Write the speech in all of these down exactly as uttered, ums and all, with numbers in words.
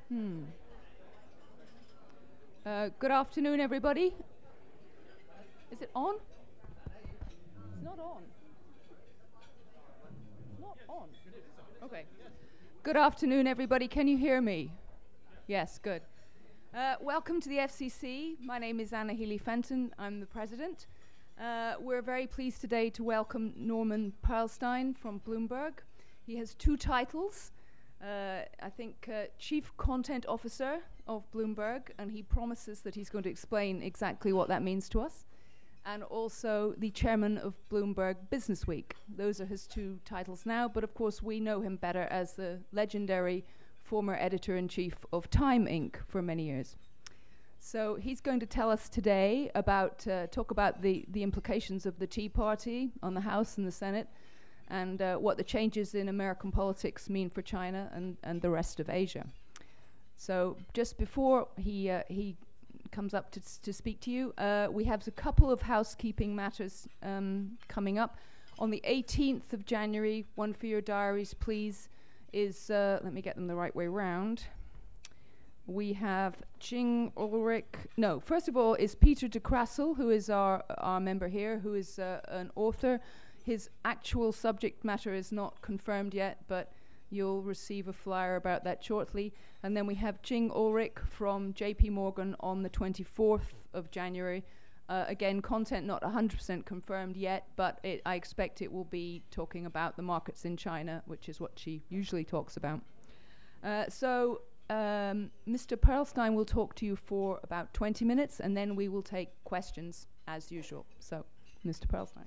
Hmm. Uh, good afternoon, everybody. Is it on? It's not on. It's not on. Okay. Good afternoon, everybody. Can you hear me? Yes, good. Uh, welcome to the F C C. My name is Anna Healy-Fenton. I'm the president. Uh, we're very pleased today to welcome Norman Pearlstein from Bloomberg. He has two titles. Uh, I think uh, Chief Content Officer of Bloomberg, and he promises that he's going to explain exactly what that means to us. And also the Chairman of Bloomberg Business Week. Those are his two titles now, but of course we know him better as the legendary former editor-in-chief of Time Incorporated for many years. So he's going to tell us today about, uh, talk about the, the implications of the Tea Party on the House and the Senate, and uh, what the changes in American politics mean for China and, and the rest of Asia. So just before he uh, he comes up to, s- to speak to you, uh, we have a couple of housekeeping matters um, coming up. On the eighteenth of January, one for your diaries, please, is, uh, let me get them the right way round. We have Jing Ulrich, no, first of all is Peter de Krassel, who is our, our member here, who is uh, an author. His actual subject matter is not confirmed yet, but you'll receive a flyer about that shortly. And then we have Jing Ulrich from J P Morgan on the twenty-fourth of January. Uh, again, content not one hundred percent confirmed yet, but it, I expect it will be talking about the markets in China, which is what she usually talks about. Uh, so um, Mister Pearlstein will talk to you for about twenty minutes, and then we will take questions as usual. So, Mister Pearlstein.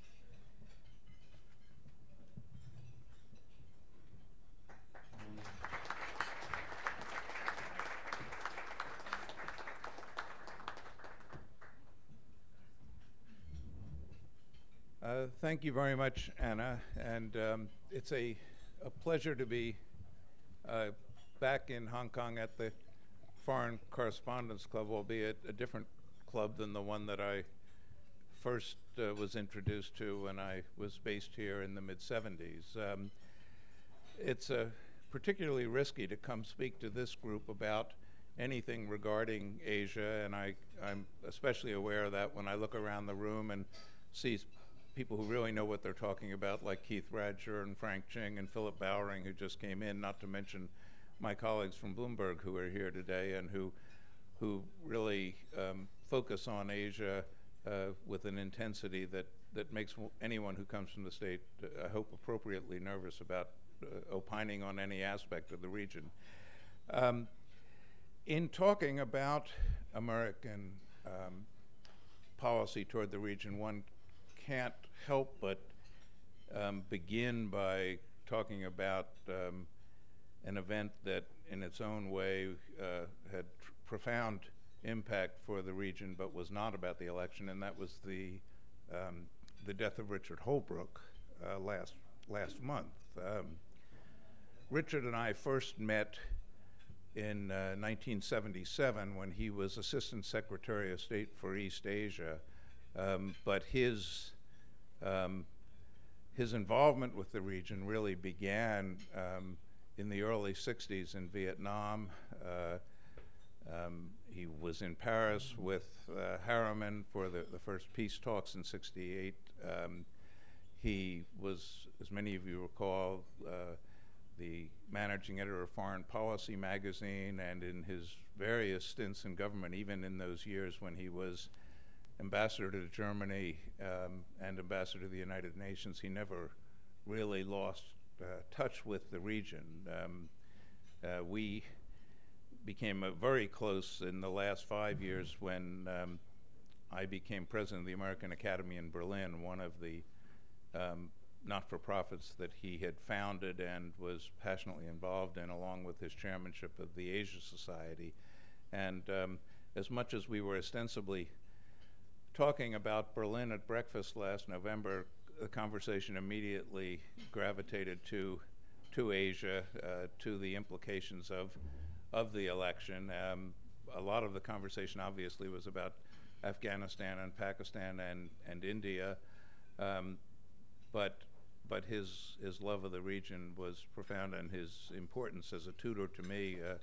Uh, thank you very much, Anna, and um, it's a, a pleasure to be uh, back in Hong Kong at the Foreign Correspondents Club, albeit a different club than the one that I first uh, was introduced to when I was based here in the mid seventies. Um, it's uh, particularly risky to come speak to this group about anything regarding Asia, and I, I'm especially aware of that when I look around the room and see people who really know what they're talking about, like Keith Radger and Frank Ching and Philip Bowering, who just came in, not to mention my colleagues from Bloomberg who are here today and who who really um, focus on Asia uh, with an intensity that, that makes w- anyone who comes from the state, uh, I hope, appropriately nervous about uh, opining on any aspect of the region. Um, in talking about American um, policy toward the region, one can't help but um, begin by talking about um, an event that in its own way uh, had tr- profound impact for the region but was not about the election, and that was the um, the death of Richard Holbrooke uh, last last month. Um, Richard and I first met in uh, nineteen seventy-seven when he was Assistant Secretary of State for East Asia, um, but his Um, his involvement with the region really began um, in the early sixties in Vietnam. Uh, um, he was in Paris with uh, Harriman for the, the first peace talks in sixty-eight. Um, he was, as many of you recall, uh, the managing editor of Foreign Policy magazine, and in his various stints in government, even in those years when he was ambassador to Germany um, and ambassador to the United Nations, he never really lost uh, touch with the region. Um, uh, we became uh, very close in the last five years when um, I became president of the American Academy in Berlin, one of the um, not-for-profits that he had founded and was passionately involved in, along with his chairmanship of the Asia Society. And um, as much as we were ostensibly talking about Berlin at breakfast last November, the conversation immediately gravitated to to Asia, uh, to the implications of of the election. Um, a lot of the conversation obviously was about Afghanistan and Pakistan and, and India, um, but but his his love of the region was profound, and his importance as a tutor to me uh,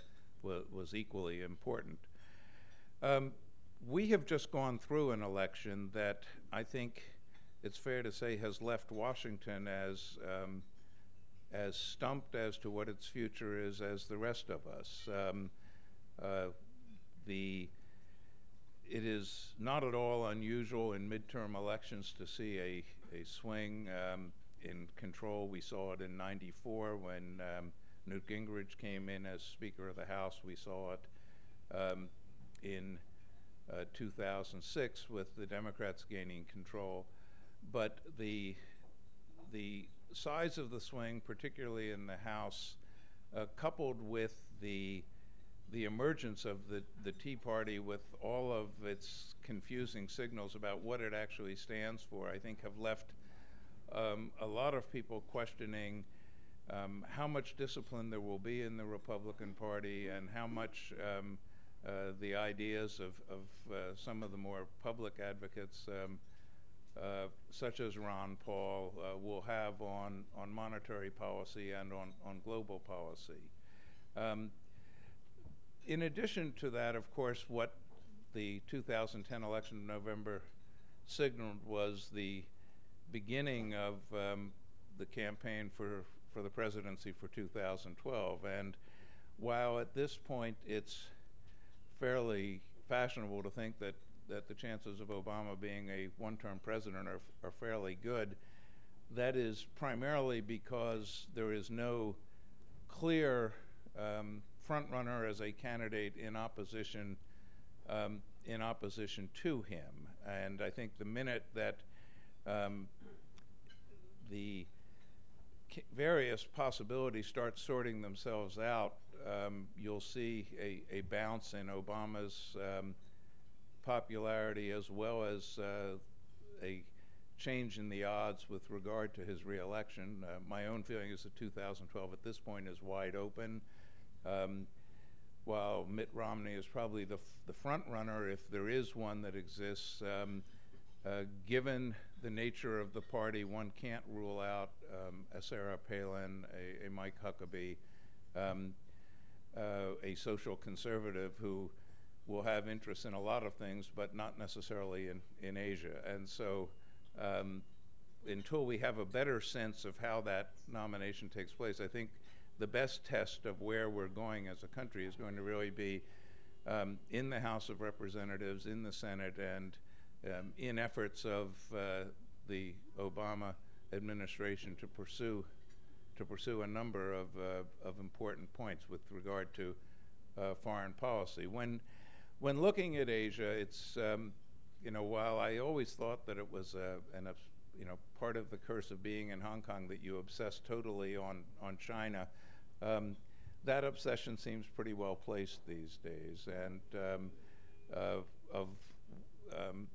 was, was equally important. Um, we have just gone through an election that I think it's fair to say has left Washington as um, as stumped as to what its future is as the rest of us. Um, uh, the it is not at all unusual in midterm elections to see a, a swing um, in control. We saw it in ninety-four when um, Newt Gingrich came in as Speaker of the House. We saw it um, in uh, two thousand six with the Democrats gaining control. But the the size of the swing, particularly in the House, uh, coupled with the the emergence of the, the Tea Party with all of its confusing signals about what it actually stands for, I think have left um, a lot of people questioning um, how much discipline there will be in the Republican Party and how much um, uh, the ideas of, of uh, some of the more public advocates um, Uh, such as Ron Paul, uh, will have on, on monetary policy and on, on global policy. Um, in addition to that, of course, what the two thousand ten election in November signaled was the beginning of um, the campaign for, for the presidency for two thousand twelve. And while at this point it's fairly fashionable to think that that the chances of Obama being a one-term president are, are fairly good, that is primarily because there is no clear um, front-runner as a candidate in opposition um, in opposition to him. And I think the minute that um, the various possibilities start sorting themselves out, um, you'll see a, a bounce in Obama's um, popularity as well as uh, a change in the odds with regard to his reelection. Uh, my own feeling is that two thousand twelve at this point is wide open. Um, while Mitt Romney is probably the, f the front runner, if there is one that exists, um, uh, given the nature of the party, one can't rule out um, a Sarah Palin, a, a Mike Huckabee, um, uh, a social conservative who will have interest in a lot of things, but not necessarily in, in Asia. And so um, until we have a better sense of how that nomination takes place, I think the best test of where we're going as a country is going to really be um, in the House of Representatives, in the Senate, and um, in efforts of uh, the Obama administration to pursue to pursue a number of, uh, of important points with regard to uh, foreign policy. When When looking at Asia, it's, um, you know, while I always thought that it was, uh, an, uh, you know, part of the curse of being in Hong Kong that you obsess totally on, on China, um, that obsession seems pretty well placed these days. And um, uh, of, um,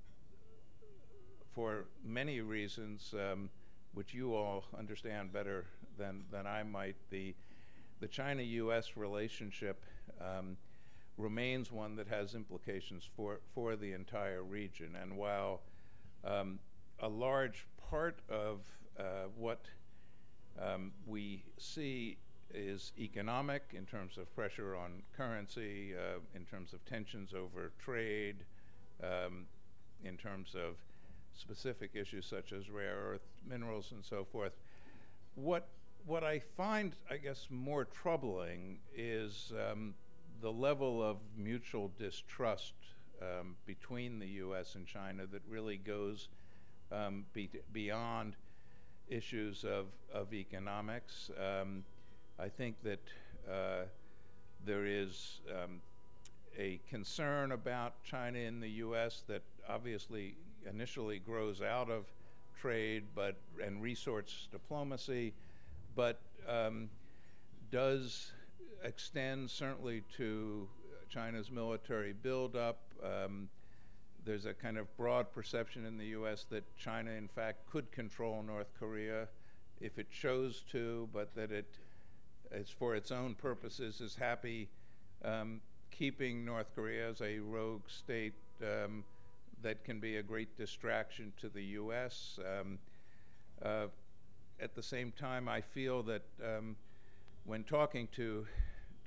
for many reasons, um, which you all understand better than, than I might, the, the China U S relationship um, remains one that has implications for, for the entire region. And while um, a large part of uh, what um, we see is economic in terms of pressure on currency, uh, in terms of tensions over trade, um, in terms of specific issues such as rare earth minerals and so forth, what, what I find, I guess, more troubling is um, the level of mutual distrust um, between the U S and China that really goes um, be beyond issues of, of economics. Um, I think that uh, there is um, a concern about China in the U S that obviously initially grows out of trade but and resorts diplomacy, but um, does extend certainly to China's military buildup. Um, there's a kind of broad perception in the U S that China, in fact, could control North Korea if it chose to, but that it, as for its own purposes, is happy um, keeping North Korea as a rogue state um, that can be a great distraction to the U S. Um, uh, at the same time, I feel that um, when talking to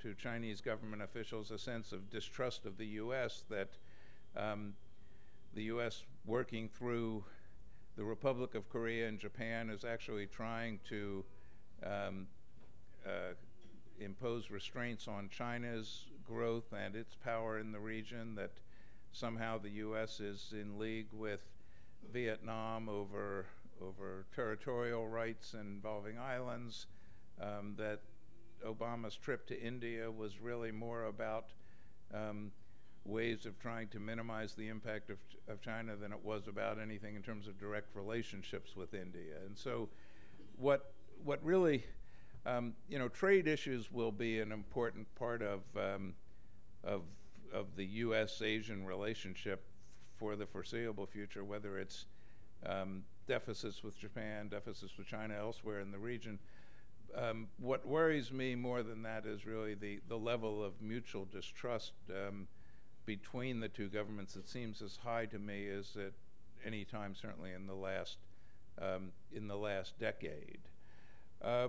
to Chinese government officials a sense of distrust of the U S, that um, the U S working through the Republic of Korea and Japan is actually trying to um, uh, impose restraints on China's growth and its power in the region, that somehow the U S is in league with Vietnam over over territorial rights involving islands, um, that Obama's trip to India was really more about um, ways of trying to minimize the impact of, of China than it was about anything in terms of direct relationships with India. And so what, what really, um, you know, trade issues will be an important part of, um, of, of the U S Asian relationship for the foreseeable future, whether it's um, deficits with Japan, deficits with China, elsewhere in the region. Um, what worries me more than that is really the, the level of mutual distrust um, between the two governments. It seems as high to me as at any time, certainly in the last um, in the last decade. Uh,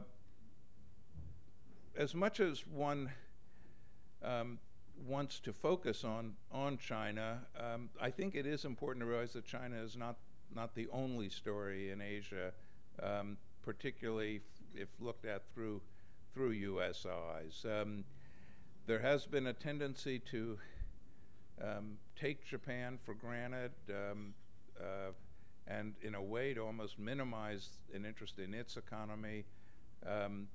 as much as one um, wants to focus on on China, um, I think it is important to realize that China is not not the only story in Asia, um, particularly f- if looked at through through U S eyes. Um, there has been a tendency to um, take Japan for granted, um, uh, and in a way to almost minimize an interest in its economy. Um,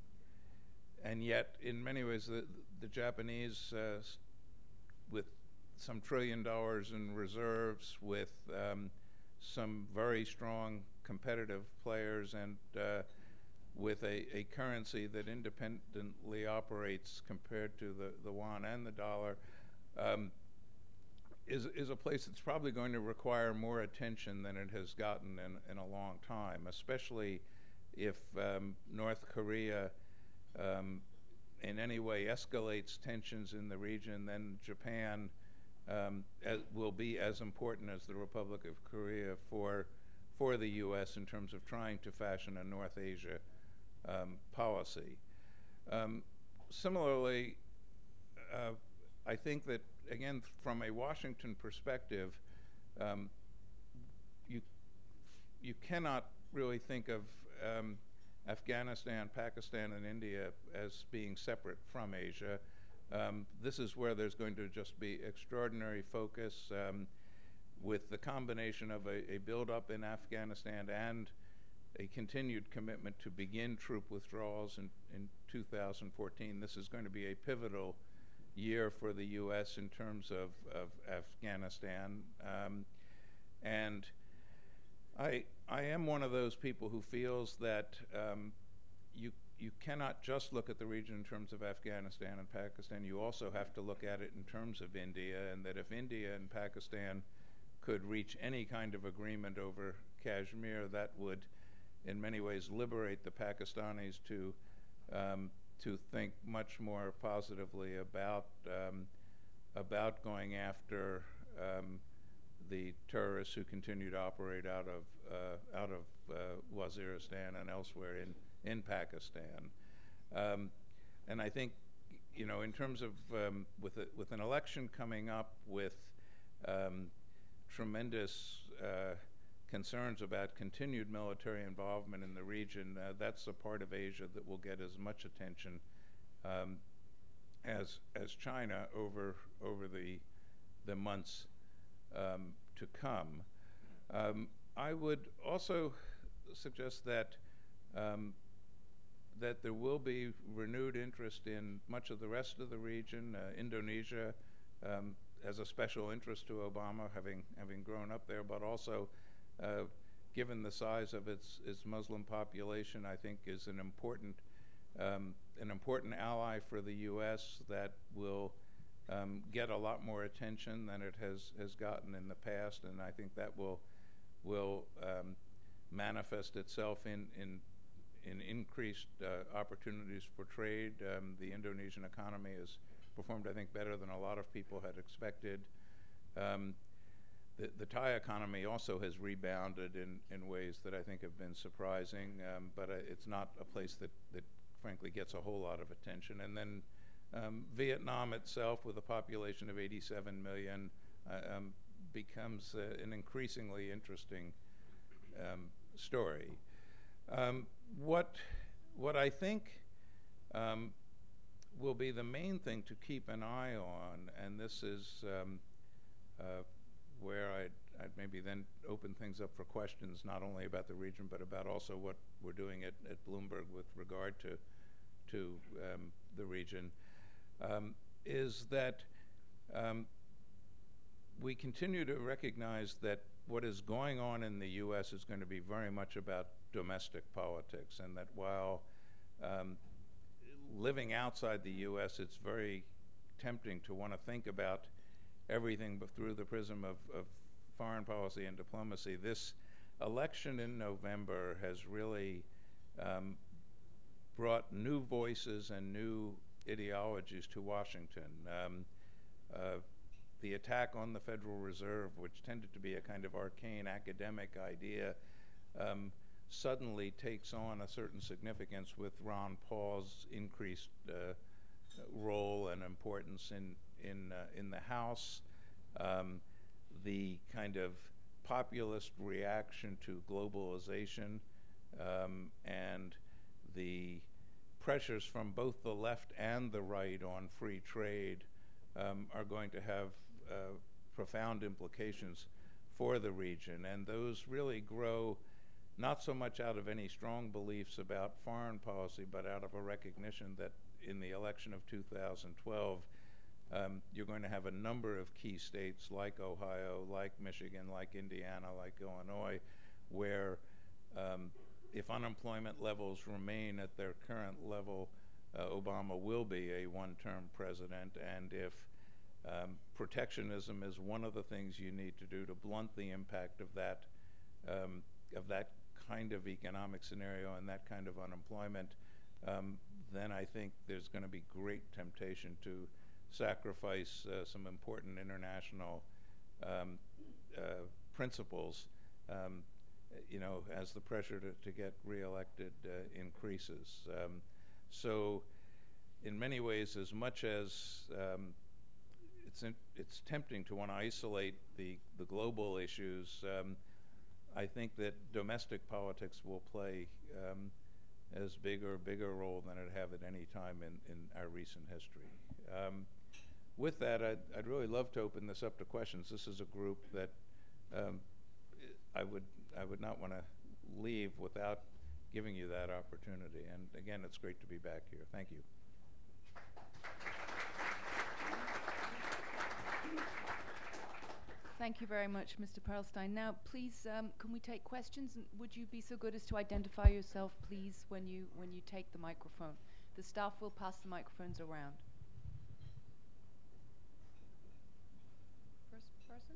and yet, in many ways, the, the Japanese, uh, s- with some trillion dollars in reserves, with um, some very strong competitive players, and uh, with a, a currency that independently operates compared to the, the yuan and the dollar, um, is, is a place that's probably going to require more attention than it has gotten in, in a long time, especially if um, North Korea um, in any way escalates tensions in the region. Then Japan Um, as, will be as important as the Republic of Korea for for the U S in terms of trying to fashion a North Asia um, policy. Um, similarly, uh, I think that, again, from a Washington perspective, um, you you cannot really think of um, Afghanistan, Pakistan, and India as being separate from Asia. Um, this is where there's going to just be extraordinary focus um, with the combination of a, a build-up in Afghanistan and a continued commitment to begin troop withdrawals in, in two thousand fourteen. This is going to be a pivotal year for the U S in terms of, of Afghanistan. Um, and I, I am one of those people who feels that um, you You cannot just look at the region in terms of Afghanistan and Pakistan. You also have to look at it in terms of India, and that if India and Pakistan could reach any kind of agreement over Kashmir, that would in many ways liberate the Pakistanis to um, to think much more positively about um, about going after um, the terrorists who continue to operate out of uh, out of uh, Waziristan and elsewhere in in Pakistan. Um, and I think, you know, in terms of um, with a, with an election coming up, with um, tremendous uh, concerns about continued military involvement in the region, uh, that's a part of Asia that will get as much attention um, as as China over over the the months um, to come. Um, I would also suggest that um, that there will be renewed interest in much of the rest of the region. Uh, Indonesia um, has a special interest to Obama, having having grown up there, but also, uh, given the size of its its Muslim population, I think is an important um, an important ally for the U S that will um, get a lot more attention than it has has gotten in the past, and I think that will will um, manifest itself in in in increased uh, opportunities for trade. Um, the Indonesian economy has performed, I think, better than a lot of people had expected. Um, the, the Thai economy also has rebounded in, in ways that I think have been surprising, um, but uh, it's not a place that, that frankly gets a whole lot of attention. And then um, Vietnam itself, with a population of eighty-seven million, uh, um, becomes uh, an increasingly interesting um, story. Um, what, what I think um, will be the main thing to keep an eye on, and this is um, uh, where I'd, I'd maybe then open things up for questions, not only about the region, but about also what we're doing at, at Bloomberg with regard to, to um, the region, um, is that um, we continue to recognize that what is going on in the U S is going to be very much about domestic politics, and that while um, living outside the U S, it's very tempting to want to think about everything but through the prism of, of foreign policy and diplomacy. This election in November has really um, brought new voices and new ideologies to Washington. Um, uh, the attack on the Federal Reserve, which tended to be a kind of arcane academic idea, um, suddenly takes on a certain significance with Ron Paul's increased uh, role and importance in in uh, in the House. Um, the kind of populist reaction to globalization um, and the pressures from both the left and the right on free trade um, are going to have uh, profound implications for the region, and those really grow not so much out of any strong beliefs about foreign policy, but out of a recognition that in the election of two thousand twelve, um, you're going to have a number of key states like Ohio, like Michigan, like Indiana, like Illinois, where um, if unemployment levels remain at their current level, uh, Obama will be a one-term president, and if um, protectionism is one of the things you need to do to blunt the impact of that um, of that kind of economic scenario and that kind of unemployment, um, then I think there's going to be great temptation to sacrifice uh, some important international um, uh, principles, um, you know, as the pressure to, to get reelected uh, increases. Um, so, in many ways, as much as um, it's in, it's tempting to want to isolate the the global issues, um, I think that domestic politics will play um, as big or bigger role than it have at any time in, in our recent history. Um, with that, I'd, I'd really love to open this up to questions. This is a group that um, I would I would not want to leave without giving you that opportunity. And again, it's great to be back here. Thank you. Thank you very much, Mister Perlstein. Now, please, um, can we take questions? And would you be so good as to identify yourself, please, when you when you take the microphone? The staff will pass the microphones around. First person.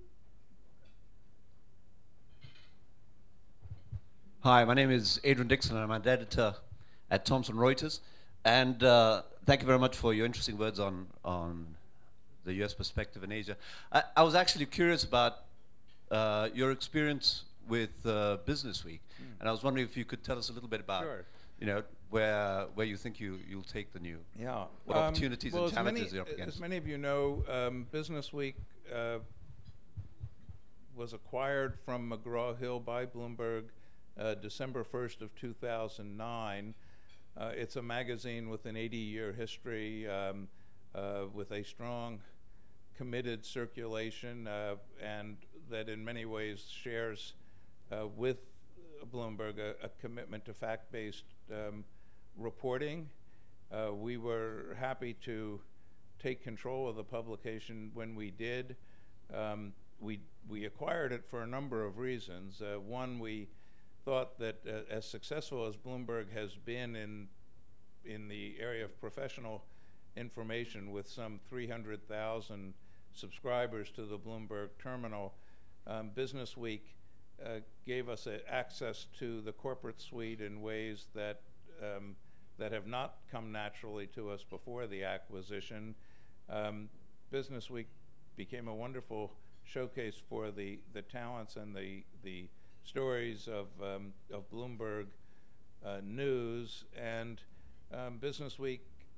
Hi, my name is Adrian Dixon, and I'm an editor at Thomson Reuters. And uh, thank you very much for your interesting words on on. the U S perspective in Asia. I, I was actually curious about uh, your experience with uh, Business Week, mm. and I was wondering if you could tell us a little bit about, sure. you know, where where you think you you'll take the new, yeah, what um, opportunities well, and challenges many, you're up against. As many of you know, um, Business Week uh, was acquired from McGraw-Hill by Bloomberg uh, December first of two thousand nine. Uh, it's a magazine with an eighty-year history, um, uh, with a strong committed circulation, uh, and that in many ways shares uh, with Bloomberg a, a commitment to fact-based um, reporting. Uh, we were happy to take control of the publication when we did. Um, we, we acquired it for a number of reasons. Uh, one, we thought that uh, as successful as Bloomberg has been in, in the area of professional information, with some three hundred thousand subscribers to the Bloomberg terminal, um, Business Week uh, gave us a access to the corporate suite in ways that um, that have not come naturally to us before the acquisition. Um, Business Week became a wonderful showcase for the, the talents and the the stories of um, of Bloomberg uh, News, and um, Business Week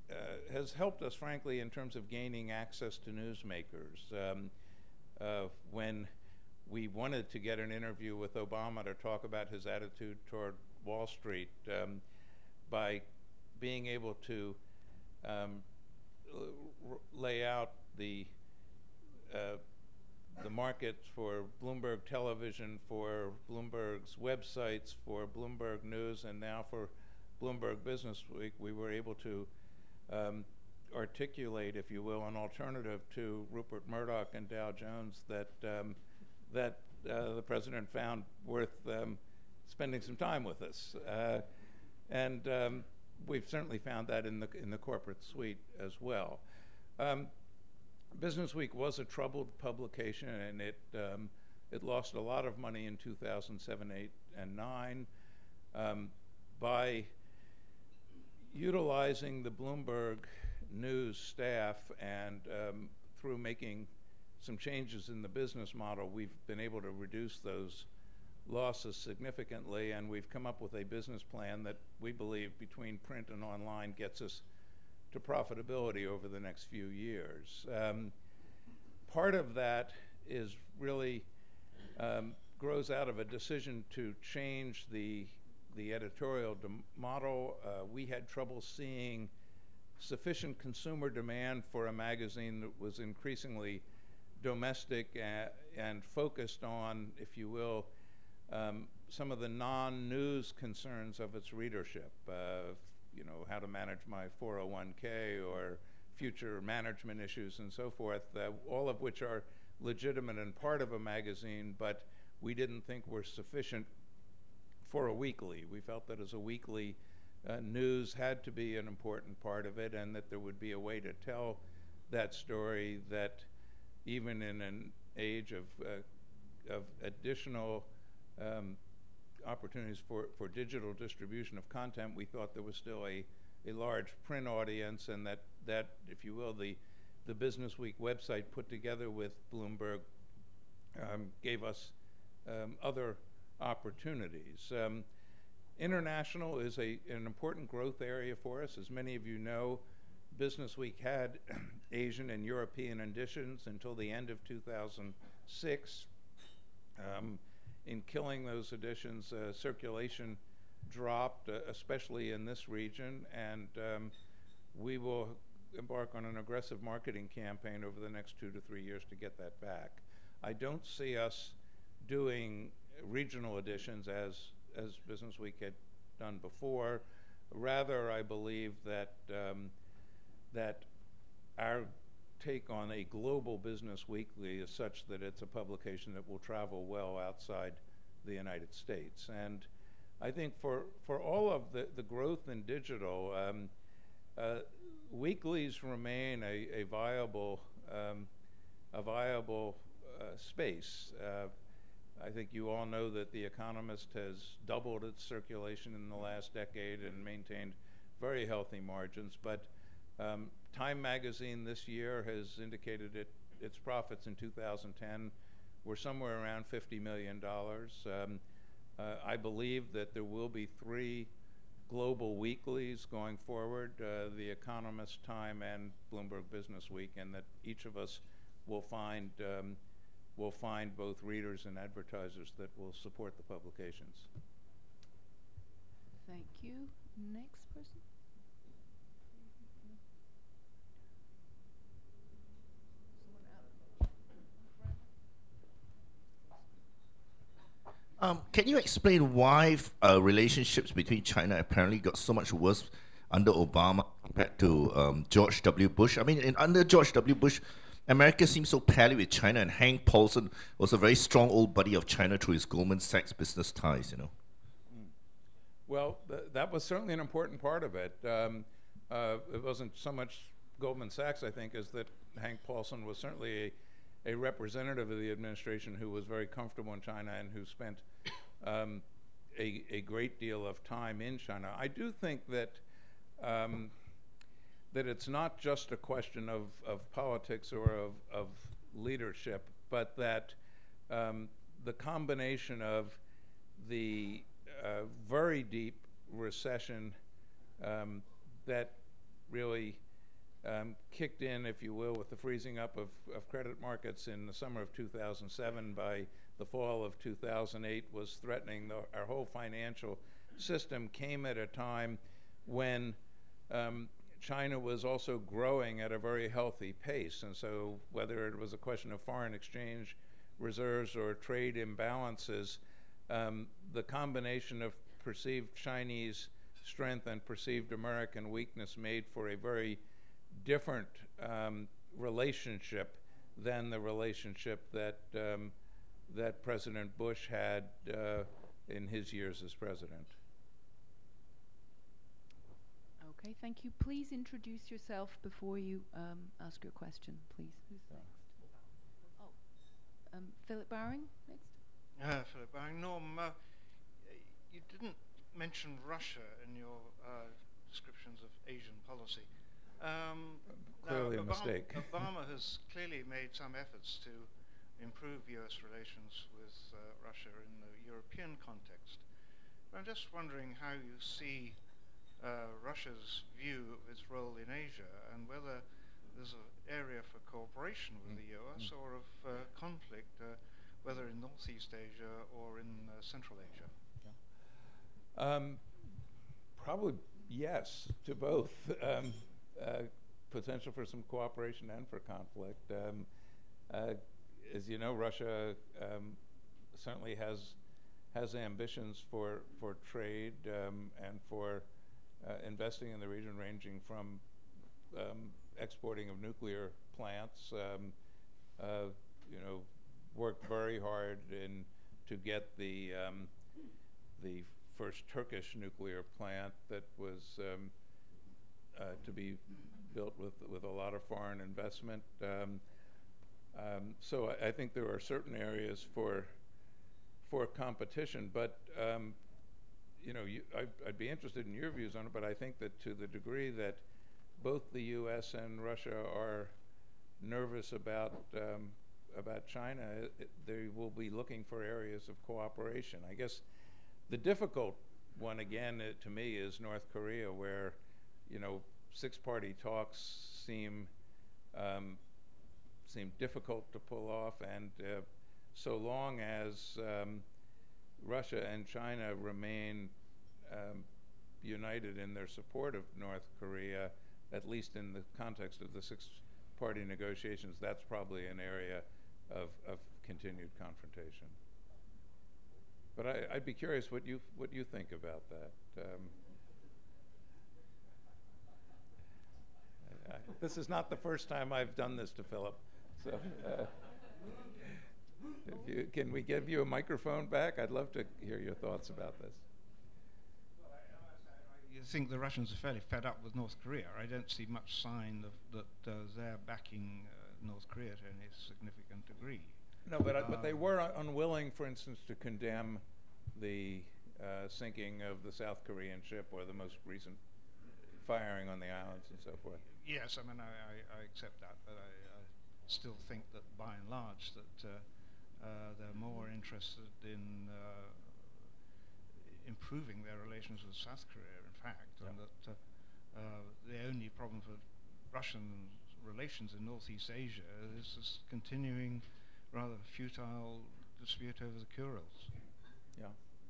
uh, has helped us, frankly, in terms of gaining access to newsmakers. Um, uh, when we wanted to get an interview with Obama to talk about his attitude toward Wall Street, um, by being able to um, l- lay out the uh, the markets for Bloomberg Television, for Bloomberg's websites, for Bloomberg News, and now for Bloomberg Business Week, we were able to um, articulate, if you will, an alternative to Rupert Murdoch and Dow Jones that um, that uh, the president found worth um, spending some time with us. Uh, and um, we've certainly found that in the in the corporate suite as well. Um, Business Week was a troubled publication, and it um, it lost a lot of money in two thousand seven, eight, and nine. Um, by utilizing the Bloomberg News staff and um, through making some changes in the business model, we've been able to reduce those losses significantly, and we've come up with a business plan that we believe between print and online gets us to profitability over the next few years. Um, part of that is really um, grows out of a decision to change the the editorial dem- model. Uh, we had trouble seeing sufficient consumer demand for a magazine that was increasingly domestic a- and focused on, if you will, um, some of the non-news concerns of its readership. Uh, you know, how to manage my four oh one k or future management issues and so forth, uh, all of which are legitimate and part of a magazine, but we didn't think were sufficient for a weekly. We felt that as a weekly, uh, news had to be an important part of it, and that there would be a way to tell that story that even in an age of, uh, of additional um, opportunities for, for digital distribution of content, we thought there was still a, a large print audience, and that, that, if you will, the, the Business Week website put together with Bloomberg um, gave us um, other opportunities. Um, international is a, an important growth area for us. As many of you know, Business Week had Asian and European editions until the end of two thousand six. Um, in killing those editions, uh, circulation dropped, uh, especially in this region, and um, we will embark on an aggressive marketing campaign over the next two to three years to get that back. I don't see us doing regional editions as, as Business Week had done before. Rather, I believe that, um, that our take on a global business weekly is such that it's a publication that will travel well outside the United States. And I think for, for all of the, the growth in digital, um, uh, weeklies remain a, a viable, um, a viable uh, space. Uh, I think you all know that The Economist has doubled its circulation in the last decade and maintained very healthy margins, but um, Time Magazine this year has indicated it, its profits in two thousand ten were somewhere around fifty million dollars. Um, uh, I believe that there will be three global weeklies going forward, uh, The Economist, Time, and Bloomberg Business Week, and that each of us will find um, will find both readers and advertisers that will support the publications. Thank you. Next person. Um, can you explain why uh, relationships between China apparently got so much worse under Obama compared to um, George W. Bush? I mean, in, under George W. Bush, America seemed so pally with China, and Hank Paulson was a very strong old buddy of China through his Goldman Sachs business ties, you know. Mm. Well, th that was certainly an important part of it. Um, uh, it wasn't so much Goldman Sachs, I think, as that Hank Paulson was certainly a, a representative of the administration who was very comfortable in China and who spent um, a, a great deal of time in China. I do think that um, that it's not just a question of, of politics or of, of leadership, but that um, the combination of the uh, very deep recession um, that really um, kicked in, if you will, with the freezing up of, of credit markets in the summer of two thousand seven. By the fall of two thousand eight, was threatening the, our whole financial system, came at a time when um, China was also growing at a very healthy pace. And so whether it was a question of foreign exchange reserves or trade imbalances, um, the combination of perceived Chinese strength and perceived American weakness made for a very different um, relationship than the relationship that um, that President Bush had uh, in his years as president. Okay, thank you. Please introduce yourself before you um, ask your question, please. Who's next? Oh, um, Philip Bowring, next. Uh, Philip Bowring. Norm, uh, you didn't mention Russia in your uh, descriptions of Asian policy. Um, Clearly now, a Obama, mistake. Obama has clearly made some efforts to improve U S relations with uh, Russia in the European context. But I'm just wondering how you see uh, Russia's view of its role in Asia, and whether there's an area for cooperation with mm. the U S mm. or of uh, conflict, uh, whether in Northeast Asia or in uh, Central Asia. Yeah. Um, probably yes to both. Um, uh, potential for some cooperation and for conflict. Um, uh, as you know, Russia um, certainly has has ambitions for for trade um, and for uh, investing in the region, ranging from um, exporting of nuclear plants. Um, uh, you know, worked very hard in to get the um, the first Turkish nuclear plant that was um, uh, to be built with with a lot of foreign investment. Um, um, so I, I think there are certain areas for for competition, but um, you know, you, I, I'd be interested in your views on it. But I think that to the degree that both the U S and Russia are nervous about um, about China, it, they will be looking for areas of cooperation. I guess the difficult one, again, uh, to me, is North Korea, where, you know, six-party talks seem um, seem difficult to pull off, and uh, so long as um, Russia and China remain um, united in their support of North Korea, at least in the context of the six-party negotiations, that's probably an area of, of continued confrontation. But I, I'd be curious what you what you think about that. Um, I, this is not the first time I've done this to Philip. So, uh, if you, can we give you a microphone back? I'd love to hear your thoughts about this. You think the Russians are fairly fed up with North Korea? I don't see much sign of that uh, they're backing uh, North Korea to any significant degree. No, but, uh, um, but they were un- unwilling, for instance, to condemn the uh, sinking of the South Korean ship or the most recent firing on the islands and so forth. Yes, I mean, I, I, I accept that, but I, I still think that by and large that uh, uh, they're more interested in uh, improving their relations with South Korea, in fact, yeah. and that uh, uh, the only problem for Russian relations in Northeast Asia is this continuing rather futile dispute over the Kurils. Yeah.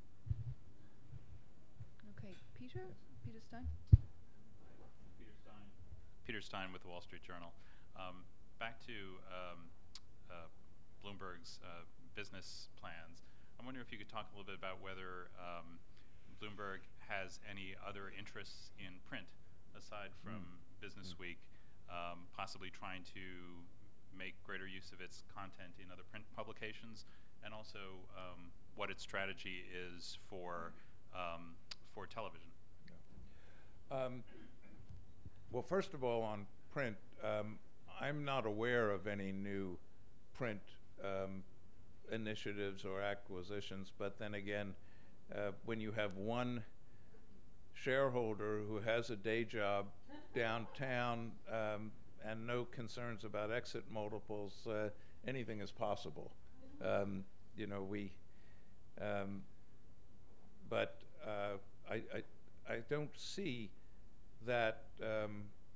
Okay, Peter? Peter Stein? Peter Stein. Peter Stein with the Wall Street Journal. Um, back to um, uh, Bloomberg's uh, business plans. I'm wondering if you could talk a little bit about whether um, Bloomberg has any other interests in print aside from mm. Business mm. Week, um, possibly trying to make greater use of its content in other print publications, and also um, what its strategy is for um, for television. Yeah. Um, well, first of all, on print, um, I'm not aware of any new print um, initiatives or acquisitions, but then again, uh, when you have one shareholder who has a day job downtown um, and no concerns about exit multiples, uh, anything is possible. Um, you know, we, um, but uh, I, I, I don't see that um,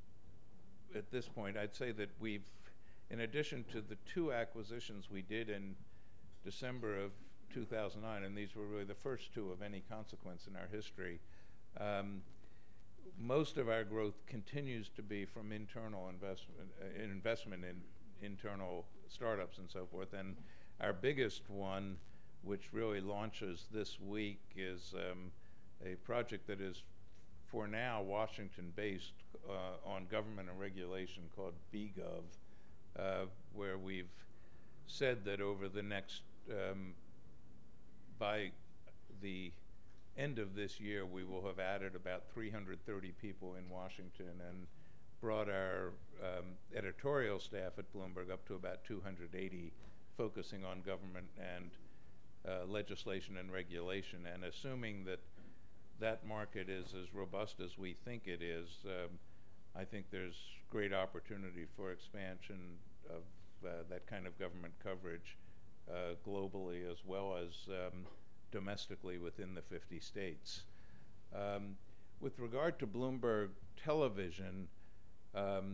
at this point. I'd say that we've, in addition to the two acquisitions we did in December of two thousand nine, and these were really the first two of any consequence in our history, um, most of our growth continues to be from internal investment, uh, investment in internal startups and so forth. And our biggest one, which really launches this week, is um, a project that is, for now, Washington-based uh, on government and regulation called B Gov, uh, where we've said that over the next, um, by the end of this year, we will have added about three hundred thirty people in Washington and brought our um, editorial staff at Bloomberg up to about two hundred eighty, focusing on government and uh, legislation and regulation. And assuming that that market is as robust as we think it is, um, I think there's great opportunity for expansion of uh, that kind of government coverage uh, globally, as well as um, domestically within the fifty states. Um, with regard to Bloomberg Television, um,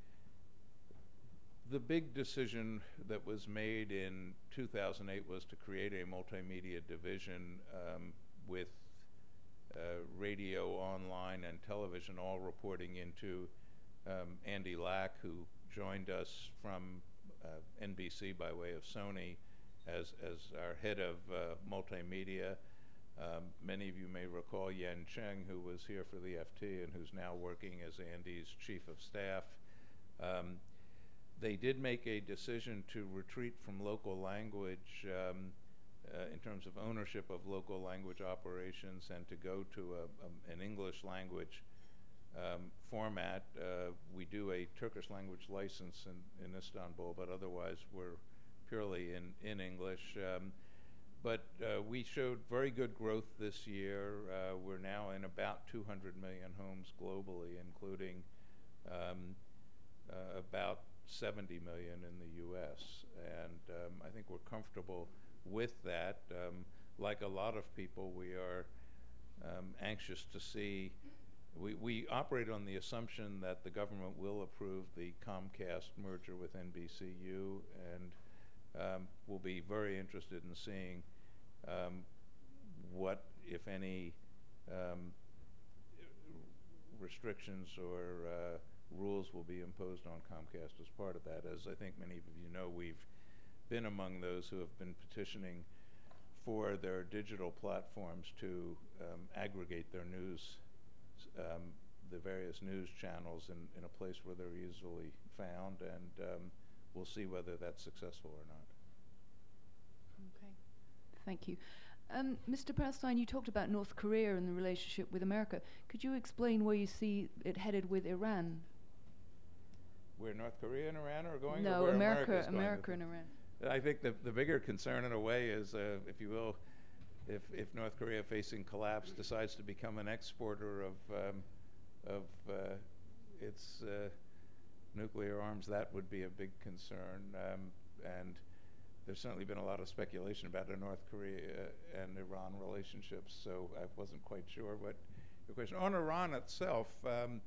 the big decision that was made in two thousand eight was to create a multimedia division um, with uh, radio, online, and television all reporting into um, Andy Lack, who joined us from uh, N B C by way of Sony as, as our head of uh, multimedia. Um, many of you may recall Yan Cheng, who was here for the F T and who's now working as Andy's chief of staff. Um, they did make a decision to retreat from local language um, uh, in terms of ownership of local language operations and to go to a, a, an English language um, format. Uh, we do a Turkish language license in, in Istanbul, but otherwise we're purely in, in English. Um, But uh, we showed very good growth this year. Uh, we're now in about two hundred million homes globally, including um, uh, about seventy million in the U S. And um, I think we're comfortable with that. Um, like a lot of people, we are um, anxious to see. We, we operate on the assumption that the government will approve the Comcast merger with N B C U, and Um, we'll be very interested in seeing um, what, if any, um, restrictions or uh, rules will be imposed on Comcast as part of that. As I think many of you know, we've been among those who have been petitioning for their digital platforms to um, aggregate their news, um, the various news channels in, in a place where they're easily found, and um, we'll see whether that's successful or not. Okay, thank you. Um, Mister Perlstein, you talked about North Korea and the relationship with America. Could you explain where you see it headed with Iran? Where North Korea and Iran are going? No, or where America, America's going America with and it? Iran. I think the, the bigger concern in a way is, uh, if you will, if, if North Korea, facing collapse, decides to become an exporter of, um, of uh, its uh, nuclear arms, that would be a big concern. Um, and there's certainly been a lot of speculation about the North Korea and Iran relationships, so I wasn't quite sure what your question. On Iran itself, um,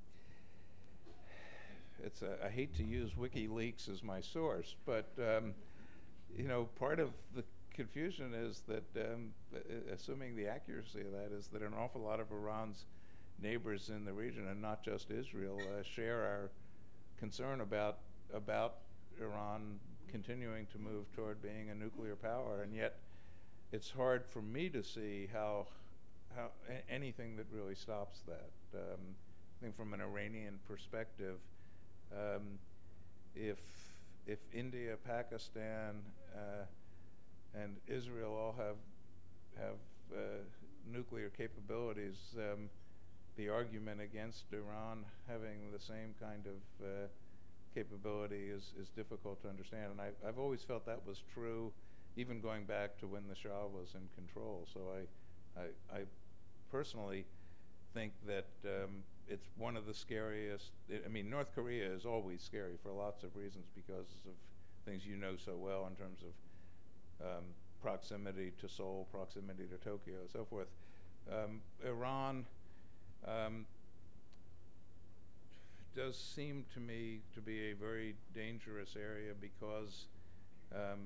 it's a, I hate to use WikiLeaks as my source, but um, you know, part of the confusion is that, um, assuming the accuracy of that, is that an awful lot of Iran's neighbors in the region, and not just Israel, uh, share our concern about about Iran continuing to move toward being a nuclear power, and yet it's hard for me to see how how a- anything that really stops that. Um, I think from an Iranian perspective, um, if if India, Pakistan, uh, and Israel all have have uh, nuclear capabilities, um, the argument against Iran having the same kind of uh, capability is, is difficult to understand. And I, I've always felt that was true, even going back to when the Shah was in control. So I, I, I personally think that um, it's one of the scariest. I mean, North Korea is always scary for lots of reasons because of things you know so well in terms of um, proximity to Seoul, proximity to Tokyo, and so forth. Um, Iran, Um, does seem to me to be a very dangerous area because um,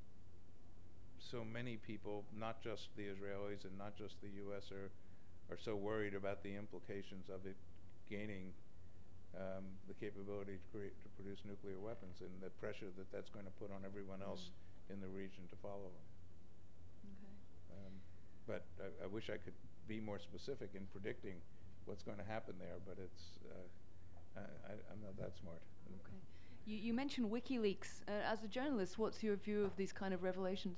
so many people, not just the Israelis and not just the U S, are are so worried about the implications of it gaining um, the capability to create to produce nuclear weapons and the pressure that that's going to put on everyone else mm. in the region to follow them. Okay. Um, but I, I wish I could be more specific in predicting what's going to happen there, but it's uh, I, I, I'm not that smart. Okay. You, you mentioned WikiLeaks. Uh, as a journalist, what's your view of these kind of revelations?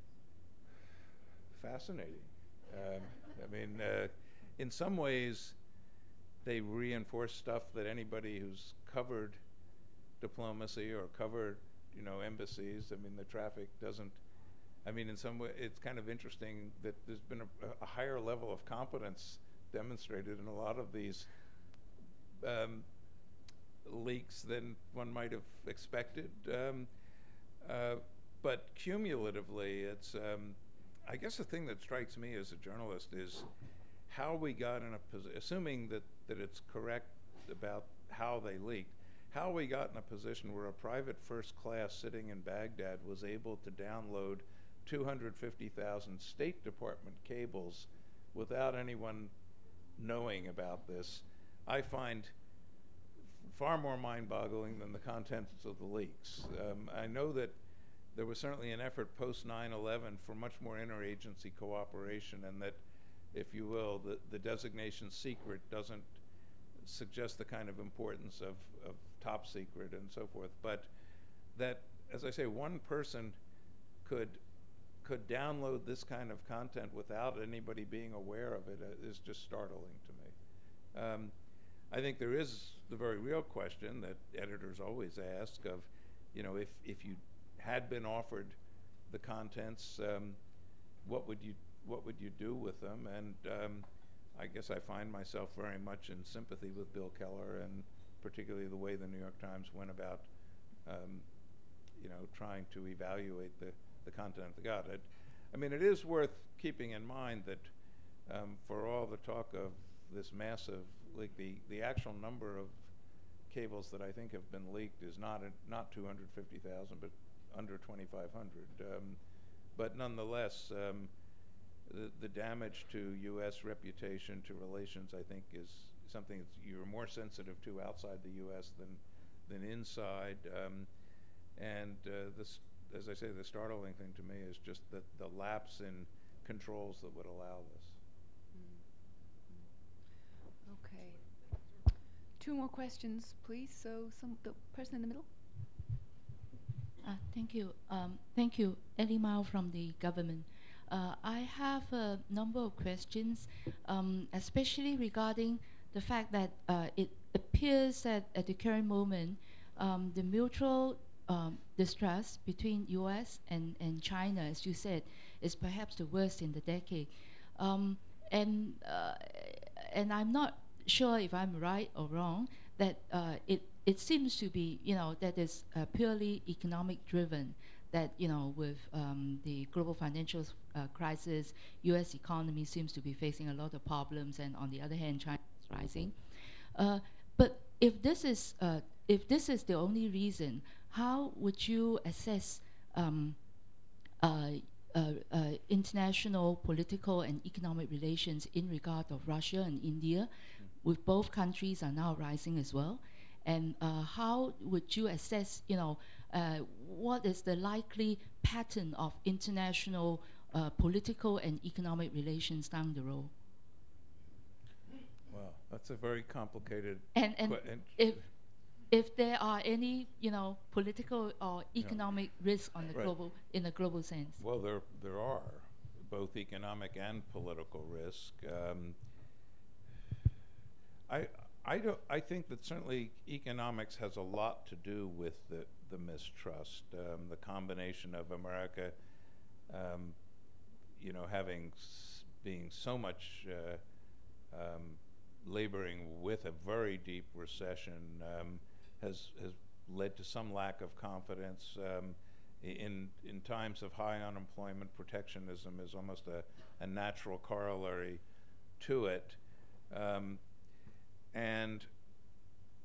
Fascinating. Um, I mean, uh, in some ways, they reinforce stuff that anybody who's covered diplomacy or covered, you know, embassies. I mean, the traffic doesn't. I mean, in some way, it's kind of interesting that there's been a, a higher level of competence demonstrated in a lot of these um, leaks than one might have expected. Um, uh, but cumulatively, it's. Um, I guess the thing that strikes me as a journalist is how we got in a position, assuming that, that it's correct about how they leaked, how we got in a position where a private first class sitting in Baghdad was able to download two hundred fifty thousand State Department cables without anyone knowing about this, I find far more mind-boggling than the contents of the leaks. Um, I know that there was certainly an effort post nine eleven for much more interagency cooperation, and that, if you will, the, the designation secret doesn't suggest the kind of importance of, of top secret and so forth. But that, as I say, one person could could download this kind of content without anybody being aware of it uh, is just startling to me. Um, I think there is the very real question that editors always ask of, you know, if, if you had been offered the contents, um, what would you what would you do with them? And um, I guess I find myself very much in sympathy with Bill Keller, and particularly the way the New York Times went about, um, you know, trying to evaluate the, the content of the God. It, I mean, it is worth keeping in mind that um, for all the talk of this massive leak, the, the actual number of cables that I think have been leaked is not a, not two hundred fifty thousand, but under twenty-five hundred. Um, but nonetheless, um, the, the damage to U S reputation, to relations, I think, is something that you're more sensitive to outside the U S than than inside. Um, and uh, this, as I say, the startling thing to me is just that the lapse in controls that would allow this. Mm. Okay. Two more questions, please. So, some the person in the middle. Uh, thank you. Um, thank you, Ellie Mao from the government. Uh, I have a number of questions, um, especially regarding the fact that uh, it appears that at the current moment, um, the mutual um, distrust between U S and, and China, as you said, is perhaps the worst in the decade. Um, and, uh, and I'm not sure if I'm right or wrong, that uh, it It seems to be, you know, that is uh, purely economic driven, that, you know, with um, the global financial uh, crisis, U S economy seems to be facing a lot of problems, and on the other hand, China is rising. Uh, but if this is, uh, if this is the only reason, how would you assess um, uh, uh, uh, international political and economic relations in regard of Russia and India, mm. with both countries are now rising as well? And uh, how would you assess, you know, uh, what is the likely pattern of international uh, political and economic relations down the road? Well, that's a very complicated. And, and que- and if if there are any, you know, political or economic yeah. risks on the right. global in a global sense. Well, there there are both economic and political risk. Um, I. I don't. I think that certainly economics has a lot to do with the the mistrust, um, the combination of America, um, you know, having s- being so much uh, um, laboring with a very deep recession um, has has led to some lack of confidence. Um, in in times of high unemployment, protectionism is almost a, a natural corollary to it. Um, And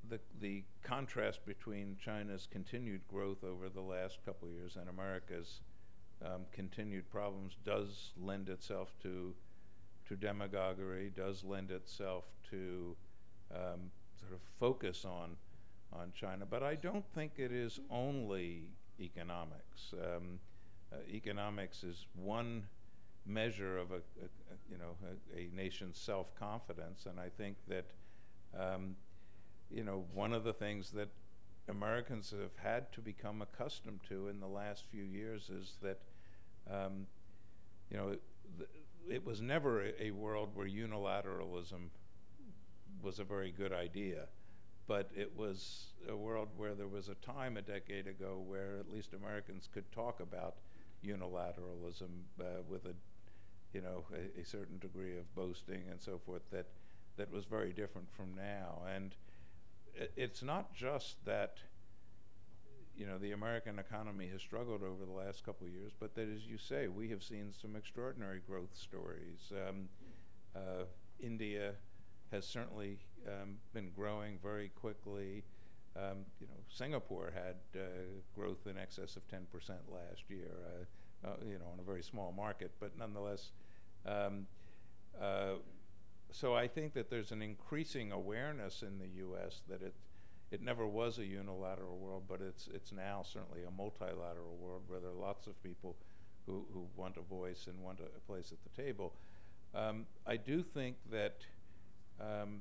the, the contrast between China's continued growth over the last couple of years and America's um, continued problems does lend itself to to demagoguery, does lend itself to um, sort of focus on on China. But I don't think it is only economics. Um, uh, economics is one measure of a, a, a you know a, a nation's self-confidence, and I think that um, you know one of the things that Americans have had to become accustomed to in the last few years is that um, you know th- it was never a, a world where unilateralism was a very good idea, but it was a world where there was a time a decade ago where at least Americans could talk about unilateralism uh, with a you know a, a certain degree of boasting and so forth that that was very different from now. And it, it's not just that you know the American economy has struggled over the last couple of years, but that, as you say, we have seen some extraordinary growth stories. Um, uh, India has certainly um, been growing very quickly. Um, you know, Singapore had uh, growth in excess of ten percent last year. Uh, uh, you know, on a very small market, but nonetheless. Um, uh, so I think that there's an increasing awareness in the U S that it it never was a unilateral world, but it's it's now certainly a multilateral world where there are lots of people who, who want a voice and want a, a place at the table. Um, I do think that um,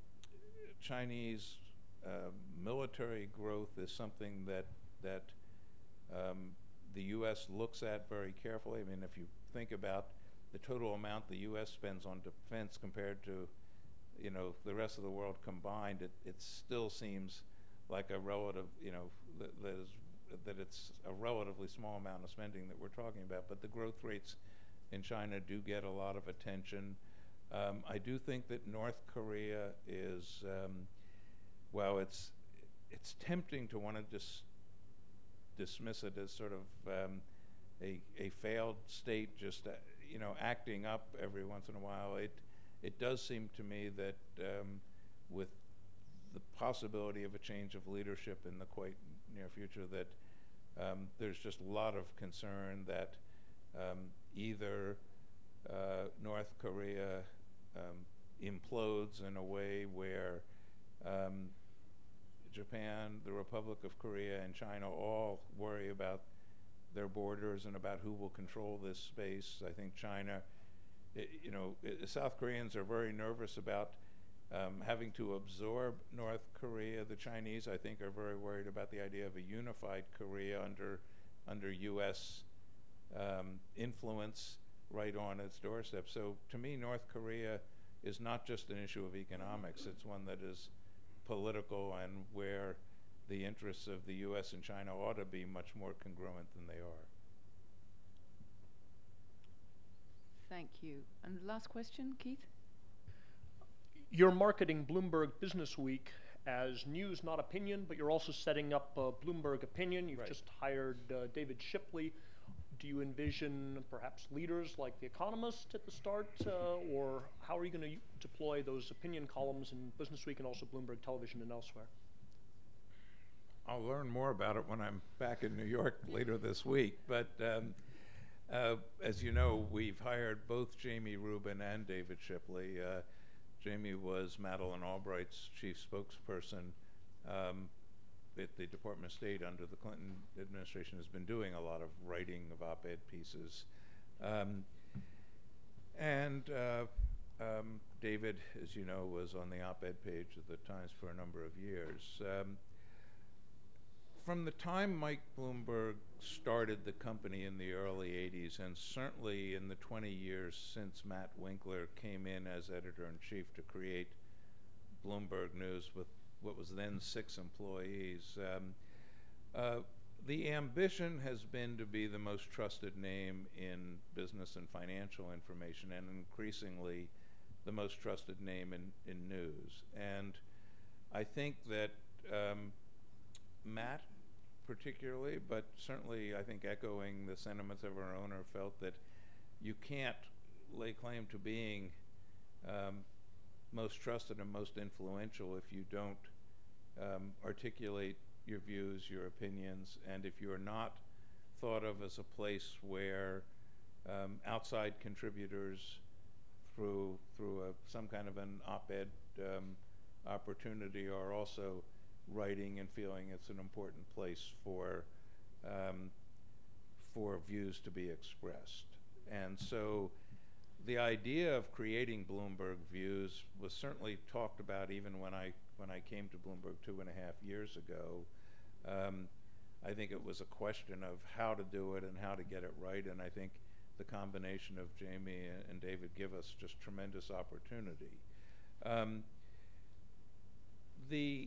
Chinese uh, military growth is something that that um, the U S looks at very carefully. I mean, if you think about the total amount the U S spends on defense compared to you know the rest of the world combined, it, it still seems like a relative you know that, that is that it's a relatively small amount of spending that we're talking about. But the growth rates in China do get a lot of attention. Um, I do think that North Korea is um, well, it's it's tempting to want to just dismiss it as sort of um, a a failed state, just uh, you know acting up every once in a while. It It does seem to me that um, with the possibility of a change of leadership in the quite near future, that um, there's just a lot of concern that um, either uh, North Korea um, implodes in a way where um, Japan, the Republic of Korea, and China all worry about their borders and about who will control this space. I think China It, you know, it, South Koreans are very nervous about um, having to absorb North Korea. The Chinese, I think, are very worried about the idea of a unified Korea under under U S um, influence right on its doorstep. So to me, North Korea is not just an issue of economics. It's one that is political and where the interests of the U S and China ought to be much more congruent than they are. Thank you. And last question, Keith? You're marketing Bloomberg Business Week as news, not opinion, but you're also setting up uh, Bloomberg Opinion. You've Right. just hired uh, David Shipley. Do you envision perhaps leaders like The Economist at the start, uh, or how are you going to deploy those opinion columns in Business Week and also Bloomberg Television and elsewhere? I'll learn more about it when I'm back in New York later this week. But um, uh, as you know, we've hired both Jamie Rubin and David Shipley. Uh, Jamie was Madeleine Albright's chief spokesperson um, at the Department of State under the Clinton administration, has been doing a lot of writing of op-ed pieces. Um, and uh, um, David, as you know, was on the op-ed page of the Times for a number of years. Um, From the time Mike Bloomberg started the company in the early eighties, and certainly in the twenty years since Matt Winkler came in as editor-in-chief to create Bloomberg News with what was then six employees, um, uh, the ambition has been to be the most trusted name in business and financial information, and increasingly the most trusted name in, in news. And I think that um, Matt particularly, but certainly I think echoing the sentiments of our owner, felt that you can't lay claim to being um, most trusted and most influential if you don't um, articulate your views, your opinions, and if you're not thought of as a place where um, outside contributors through through a, some kind of an op-ed um, opportunity are also writing and feeling it's an important place for um, for views to be expressed. And so the idea of creating Bloomberg Views was certainly talked about even when I when I came to Bloomberg two and a half years ago. Um, I think it was a question of how to do it and how to get it right, and I think the combination of Jamie and, and David give us just tremendous opportunity. Um, the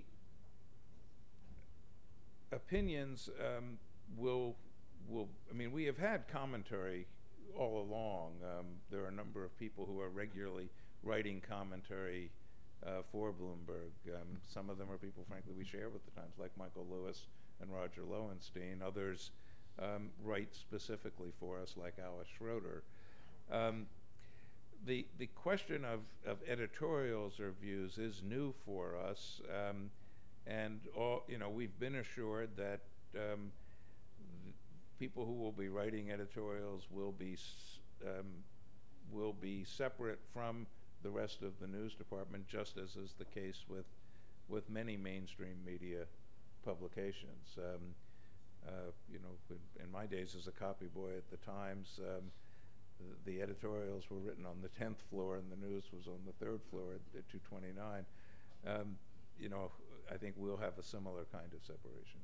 opinions um, will will I mean we have had commentary all along. Um, there are a number of people who are regularly writing commentary uh, for Bloomberg. Um, some of them are people, frankly, we share with the Times, like Michael Lewis and Roger Lowenstein. Others um, write specifically for us, like Alice Schroeder. Um, the the question of, of editorials or views is new for us, um, and all, you know, we've been assured that um, people who will be writing editorials will be s um, will be separate from the rest of the news department, just as is the case with with many mainstream media publications. Um, uh, you know, in, in my days as a copy boy at the Times, um, the, the editorials were written on the tenth floor, and the news was on the third floor at, at two twenty-nine. Um, you know, I think we'll have a similar kind of separation.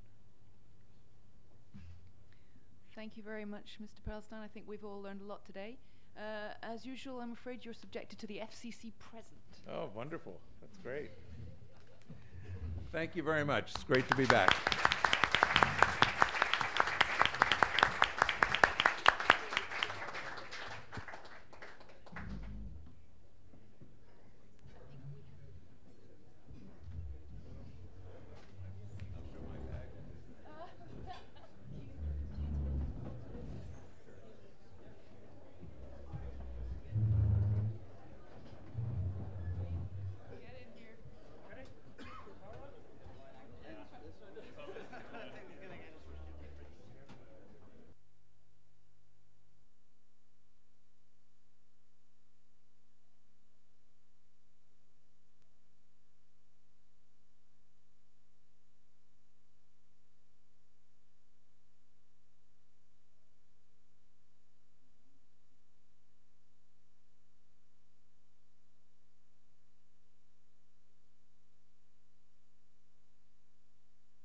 Thank you very much, Mister Perlstein. I think we've all learned a lot today. Uh, as usual, I'm afraid you're subjected to the F C C present. Oh, wonderful. That's great. Thank you very much. It's great to be back.